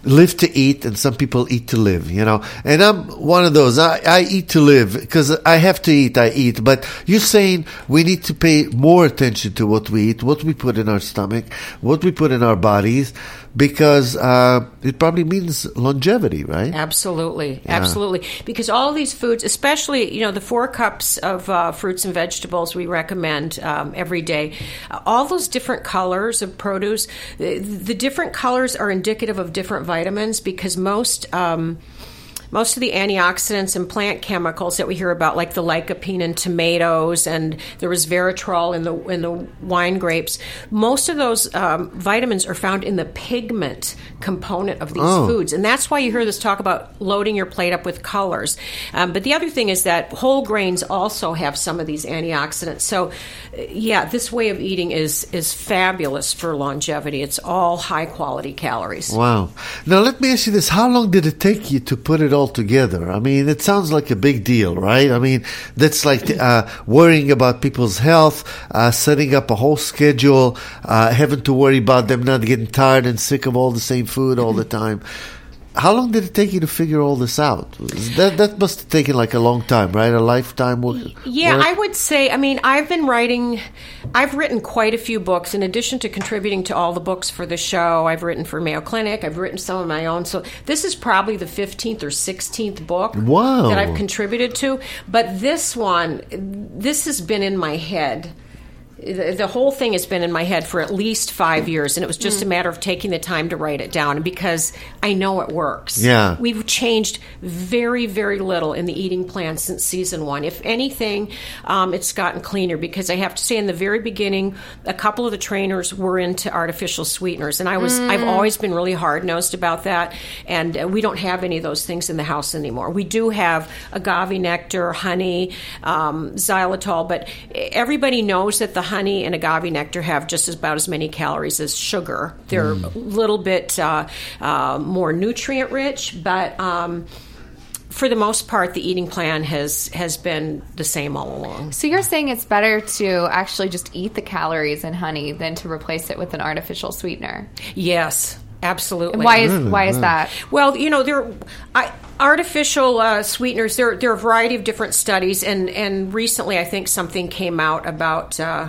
live to eat and some people eat to live, you know. And I'm one of those. I, I eat to live because I have to eat, I eat. But you're saying we need to pay more attention to what we eat, what we put in our stomach, what we put in our bodies, because uh, it probably means longevity, right? Absolutely. Yeah. Absolutely. Because all these foods, especially, you know, the four cups of uh, fruits and vegetables we recommend um, every day, all those different colors of produce, the, the different colors are indicative of different vitamins, because most um, most of the antioxidants and plant chemicals that we hear about, like the lycopene in tomatoes and the resveratrol in the in the wine grapes, most of those um, vitamins are found in the pigment component of these oh. foods, and that's why you hear this talk about loading your plate up with colors. Um, but the other thing is that whole grains also have some of these antioxidants. So, yeah, this way of eating is is fabulous for longevity. It's all high quality calories. Wow. Now let me ask you this: how long did it take you to put it all together? I mean, it sounds like a big deal, right? I mean, that's like uh, worrying about people's health, uh, setting up a whole schedule, uh, having to worry about them not getting tired and sick of all the same food all the time. How long did it take you to figure all this out? That that must have taken like a long time, right? A lifetime work? Yeah, work? I would say, I mean, I've been writing, I've written quite a few books. In addition to contributing to all the books for the show, I've written for Mayo Clinic, I've written some of my own. So this is probably the fifteenth or sixteenth book wow. that I've contributed to. But this one, this has been in my head. The whole thing has been in my head for at least five years, and it was just mm. a matter of taking the time to write it down, because I know it works. Yeah. We've changed very, very little in the eating plan since season one. If anything, um, it's gotten cleaner, because I have to say in the very beginning, a couple of the trainers were into artificial sweeteners, and I was, mm. I've always been really hard-nosed about that, and uh, we don't have any of those things in the house anymore. We do have agave nectar, honey, um, xylitol, but everybody knows that the honey and agave nectar have just about as many calories as sugar. They're mm. a little bit uh, uh, more nutrient rich, but um, for the most part, the eating plan has has been the same all along. So you're saying it's better to actually just eat the calories in honey than to replace it with an artificial sweetener? Yes. Absolutely. And why is really? why is that? Well, you know, there I, artificial uh, sweeteners. There, there are a variety of different studies, and, and recently, I think something came out about uh,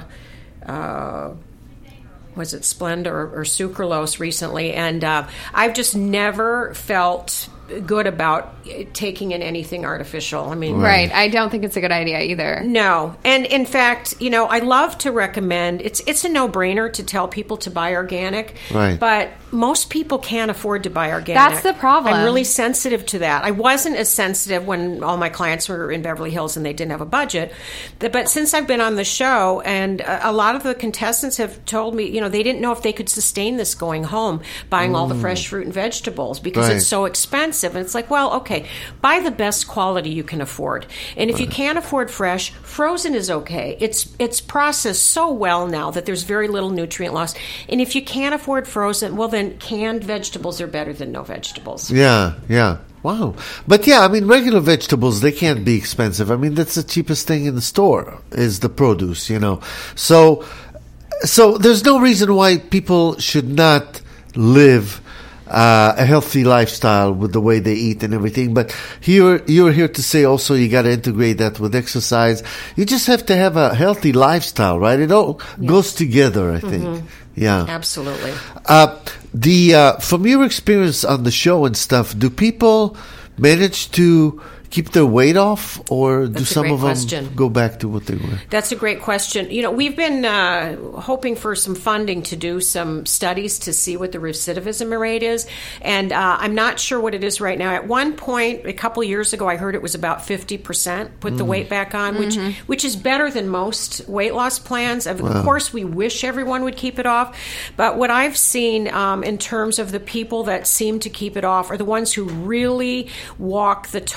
uh, was it Splenda or, or sucralose recently, and uh, I've just never felt good about taking in anything artificial. I mean, right. I don't think it's a good idea either. No. And in fact, you know, I love to recommend, it's it's a no-brainer to tell people to buy organic, right. but most people can't afford to buy organic. That's the problem. I'm really sensitive to that. I wasn't as sensitive when all my clients were in Beverly Hills and they didn't have a budget. But since I've been on the show, and a lot of the contestants have told me, you know, they didn't know if they could sustain this going home, buying mm. all the fresh fruit and vegetables, because right. it's so expensive. And it's like, well, okay, buy the best quality you can afford. And if right. you can't afford fresh, frozen is okay. It's it's processed so well now that there's very little nutrient loss. And if you can't afford frozen, well, then canned vegetables are better than no vegetables. Yeah, yeah. Wow. But yeah, I mean, regular vegetables, they can't be expensive. I mean, that's the cheapest thing in the store is the produce, you know. So, so there's no reason why people should not live Uh, a healthy lifestyle with the way they eat and everything. But here, you're here to say also you got to integrate that with exercise. You just have to have a healthy lifestyle, right? It all yes. goes together, I think. Mm-hmm. Yeah. Absolutely. Uh, the, uh, from your experience on the show and stuff, do people manage to keep their weight off, or do That's some of them question. go back to what they were? That's a great question. You know, we've been uh, hoping for some funding to do some studies to see what the recidivism rate is, and uh, I'm not sure what it is right now. At one point, a couple years ago, I heard it was about fifty percent put mm. the weight back on, which mm-hmm. which is better than most weight loss plans. Of wow. course, we wish everyone would keep it off, but what I've seen um, in terms of the people that seem to keep it off are the ones who really walk the talk. And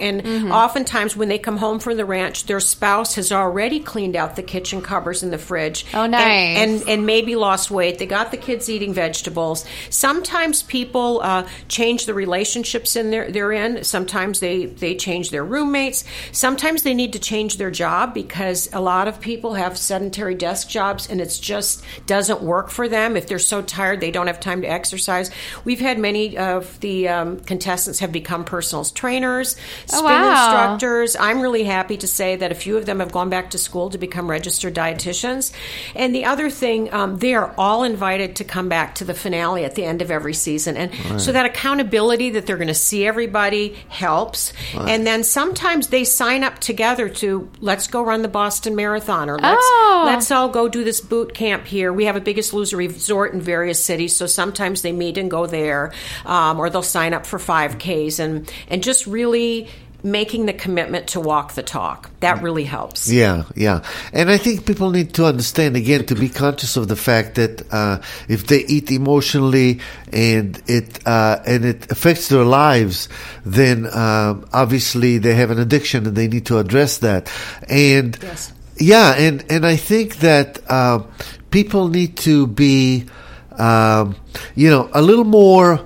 and mm-hmm. oftentimes when they come home from the ranch, their spouse has already cleaned out the kitchen cupboards in the fridge. Oh, nice. And, and, and maybe lost weight. They got the kids eating vegetables. Sometimes people uh, change the relationships in their, they're in. Sometimes they, they change their roommates. Sometimes they need to change their job because a lot of people have sedentary desk jobs and it's just doesn't work for them. If they're so tired, they don't have time to exercise. We've had many of the um, contestants have become personal trainers, spin oh, wow. instructors. I'm really happy to say that a few of them have gone back to school to become registered dietitians. And the other thing, um, they are all invited to come back to the finale at the end of every season. And right. so that accountability that they're going to see everybody helps. Right. And then sometimes they sign up together to, let's go run the Boston Marathon, or let's, oh. let's all go do this boot camp here. We have a Biggest Loser resort in various cities, so sometimes they meet and go there, um, or they'll sign up for five Ks, and, and just really making the commitment to walk the talk. That really helps. Yeah, yeah. And I think people need to understand, again, to be conscious of the fact that uh, if they eat emotionally and it uh, and it affects their lives, then um, obviously they have an addiction and they need to address that. And yes. yeah, and, and I think that uh, people need to be, um, you know, a little more,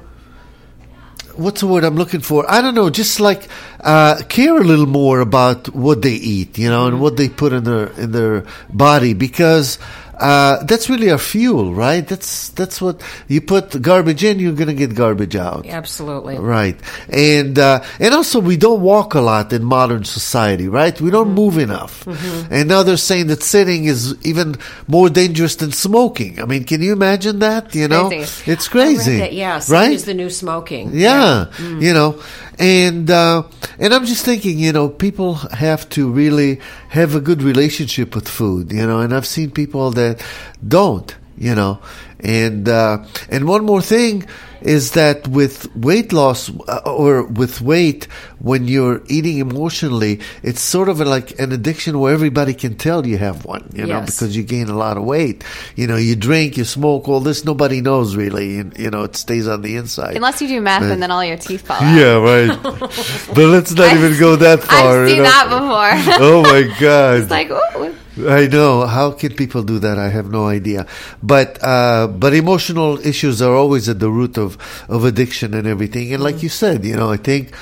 what's the word I'm looking for? I don't know, just like uh, care a little more about what they eat, you know, and what they put in their in their body, because uh, that's really our fuel, right? That's that's what you put garbage in, you're going to get garbage out. Absolutely. Right. And uh, and also we don't walk a lot in modern society, right? We don't mm-hmm. move enough. Mm-hmm. And now they're saying that sitting is even more dangerous than smoking. I mean, can you imagine that? You know, crazy. It's crazy. I read that, yeah, right? Is the new smoking. Yeah, yeah. Mm. You know, and uh, and I'm just thinking, you know, people have to really have a good relationship with food, you know, and I've seen people that don't, you know, and uh, and one more thing is that with weight loss uh, or with weight, when you're eating emotionally, it's sort of like an addiction where everybody can tell you have one, you know, yes. because you gain a lot of weight. You know, you drink, you smoke, all this, nobody knows really, and, you know, it stays on the inside. Unless you do meth but, and then all your teeth fall out. Yeah, right. But let's not I've, even go that far. I've seen you know? that before. Oh my God. It's like, ooh. I know. How can people do that? I have no idea. But uh, but emotional issues are always at the root of, of addiction and everything. And like you said, you know, I think...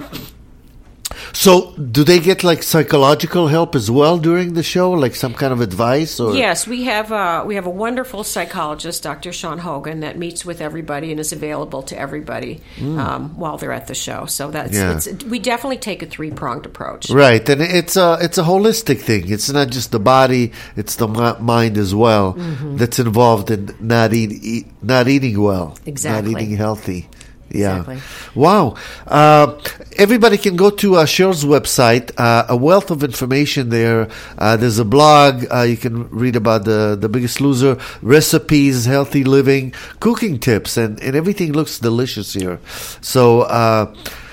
So, do they get like psychological help as well during the show, like some kind of advice? Or yes, we have uh, we have a wonderful psychologist, Doctor Sean Hogan, that meets with everybody and is available to everybody mm. um, while they're at the show. So that's yeah. it's, we definitely take a three pronged approach. Right, and it's a it's a holistic thing. It's not just the body; it's the mind as well mm-hmm. that's involved in not eat, eat not eating well, exactly, not eating healthy. Yeah. Exactly. Wow. Uh, everybody can go to uh, Cheryl's website. Uh, a wealth of information there. Uh, there's a blog. Uh, you can read about the, the Biggest Loser, recipes, healthy living, cooking tips, and, and everything looks delicious here. So, uh,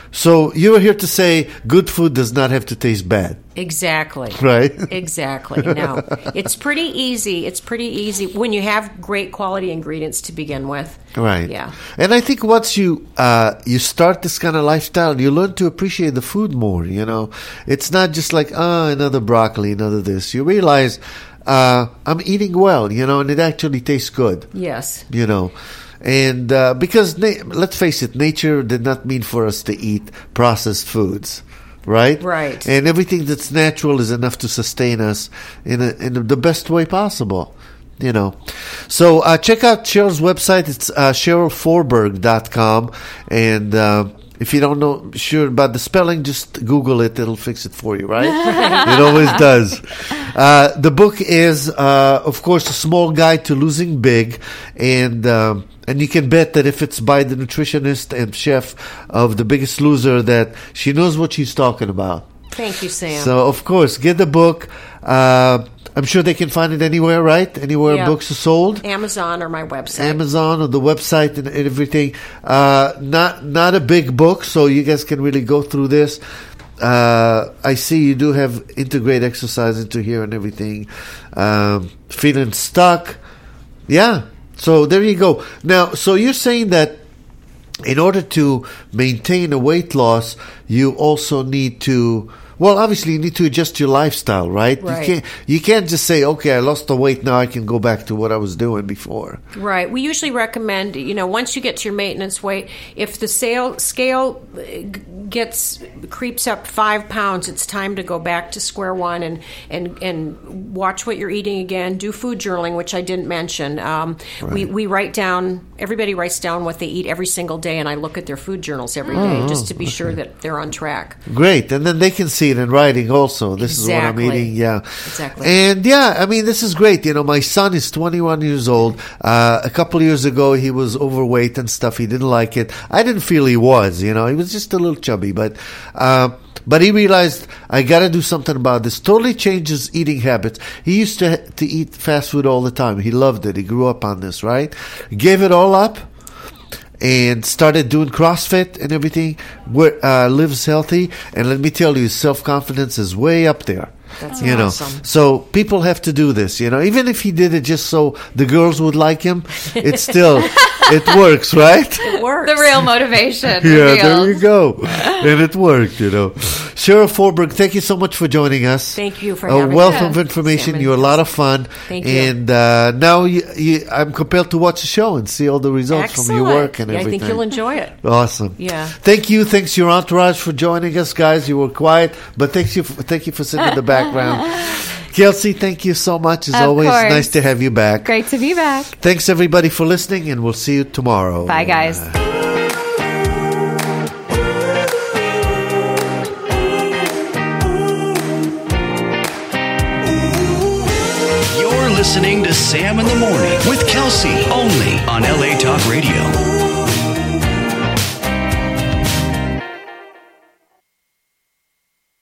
so you were here to say good food does not have to taste bad. Exactly. Right? Exactly. No. It's pretty easy. It's pretty easy when you have great quality ingredients to begin with. Right. Yeah. And I think once you uh, you start this kind of lifestyle, you learn to appreciate the food more, you know. It's not just like, oh, another broccoli, another this. You realize uh, I'm eating well, you know, and it actually tastes good. Yes. You know. And uh, because, na- let's face it, nature did not mean for us to eat processed foods. Right? Right. And everything that's natural is enough to sustain us in a, in the best way possible. You know. So uh, check out Cheryl's website. It's uh, cheryl forberg dot com. And uh, if you don't know sure about the spelling, just Google it. It'll fix it for you, right? It always does. Uh, the book is, uh, of course, A Small Guide to Losing Big. And... Um, And you can bet that if it's by the nutritionist and chef of The Biggest Loser, that she knows what she's talking about. Thank you, Sam. So, of course, get the book. Uh, I'm sure they can find it anywhere, right? Anywhere yeah. books are sold. Amazon or my website. Amazon or the website and everything. Uh, not not a big book, so you guys can really go through this. Uh, I see you do have integrate exercise into here and everything. Um, feeling stuck. Yeah. So there you go. Now, so you're saying that in order to maintain a weight loss, you also need to, well, obviously you need to adjust your lifestyle, right? Right. You can't, you can't just say, okay, I lost the weight, now I can go back to what I was doing before. Right. We usually recommend, you know, once you get to your maintenance weight, if the sale, scale gets creeps up five pounds, it's time to go back to square one and, and, and watch what you're eating again. Do food journaling, which I didn't mention. Um, Right. we, we write down, everybody writes down what they eat every single day, and I look at their food journals every day just to be sure that they're on track. Great. And then they can see it in writing also. This Exactly. is what I'm eating. Yeah. Exactly. And yeah, I mean, this is great. You know, my son is twenty-one years old. Uh, a couple of years ago, he was overweight and stuff. He didn't like it. I didn't feel he was, you know, he was just a little chubby, but, uh, but he realized, I got to do something about this. Totally changed his eating habits. He used to to eat fast food all the time. He loved it. He grew up on this, right? Gave it all up and started doing CrossFit and everything. Uh, lives healthy. And let me tell you, his self-confidence is way up there. That's you awesome. know, so people have to do this, you know, even if he did it just so the girls would like him, it's still, it works, right? It works. The real motivation. Yeah, revealed. there you go. And it worked, you know. Cheryl Forberg, thank you so much for joining us. Thank you for A having wealth me. of information. Sam, You're a lot of fun. Thank you. And uh, now you, you, I'm compelled to watch the show and see all the results Excellent. from your work and Yeah, everything. I think you'll enjoy it. Awesome. Yeah. Thank you. Thanks to your entourage for joining us, guys. You were quiet, but thank you. For, thank you for sitting in the background. Kelsey, thank you so much. As Of always, course. nice to have you back. Great to be back. Thanks everybody for listening, and we'll see you tomorrow. Bye, guys. You're listening to Sam in the Morning with Kelsey, only on L A Talk Radio.